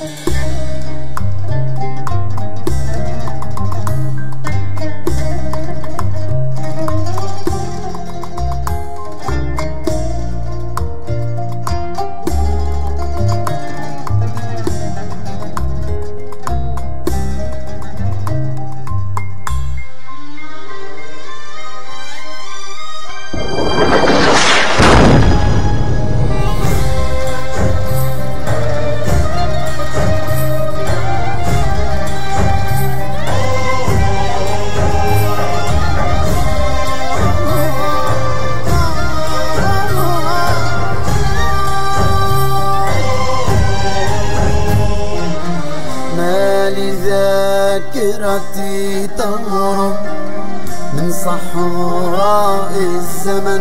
ذاكرتي تغرب من صحراء الزمن،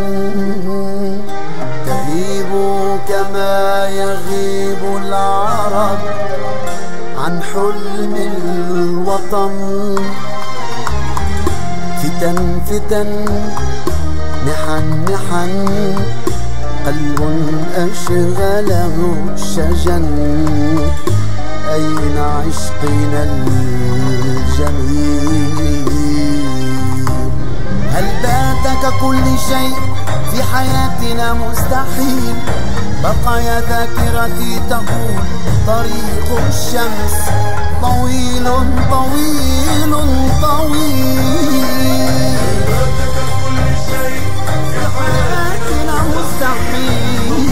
تغيب كما يغيب العرب عن حلم الوطن. فتن فتن محن محن، قلب أشغله الشجن، أين عشقنا الجميل؟ هل بات ككل شيء في حياتنا مستحيل؟ بقايا ذاكرتي تقول طريق الشمس طويل طويل طويل. كل شيء في حياتنا مستحيل،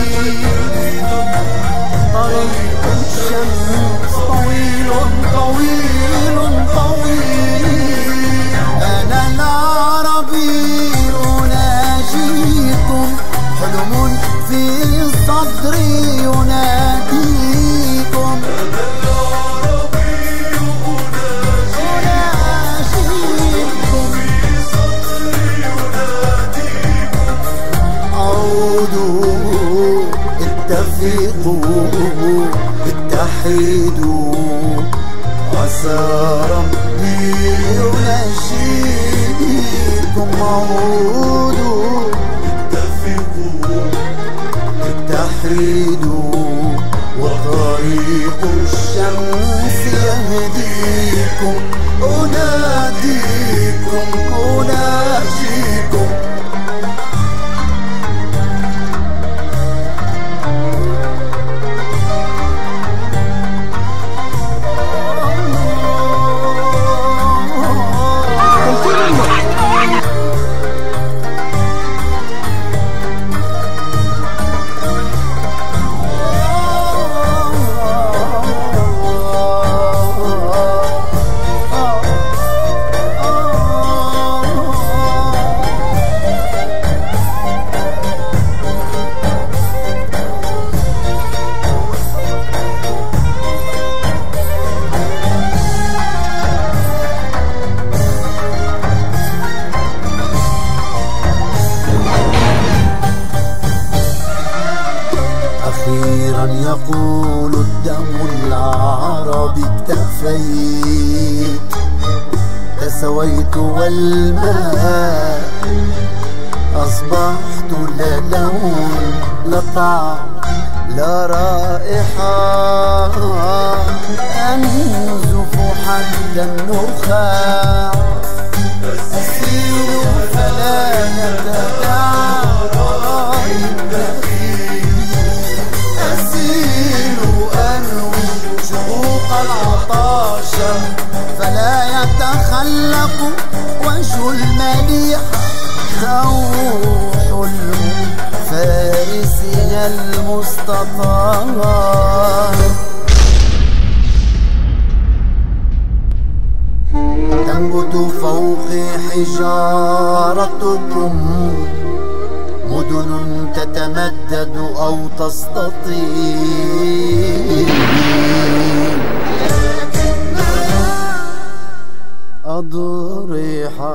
طريق الشمس طويل طويل طويل. أنا العربي أناجيكم، حلم في صدري يناديكم. أنا العربي أناجيكم، في صدري يناديكم. عودوا اتفقوا اتحدوا، عسى ربي ينجيكم. عودوا اتفقوا اتحدوا، وطريق الشمس يهديكم. أناديكم أناجيكم. أخيرا يقول الدم العربي اكتفيت، تسويت والماء أصبحت لا لون لا طعم لا رائحة، أنزف حتى النخاع، أسير فلا يتداعى أسير أنوي شروق العطاش، فلا يتخلق وجه المليحة أو حلم فارسها المستطاع. تنبت فوقي حجارتكم، مدن تتمدد أو تستطيل، أضرحة.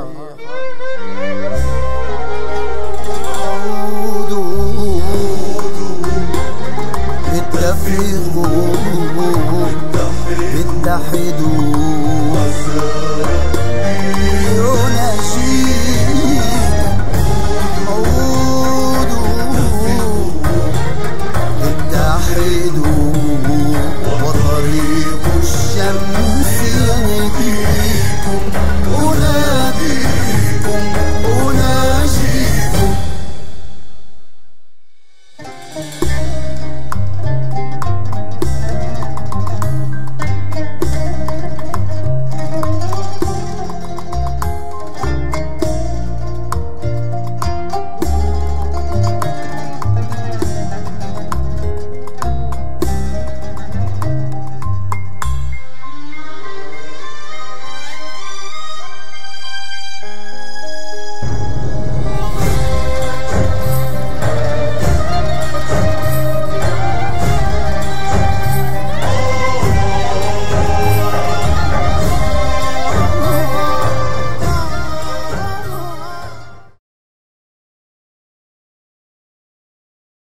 عودوا اتفقوا اتحدوا،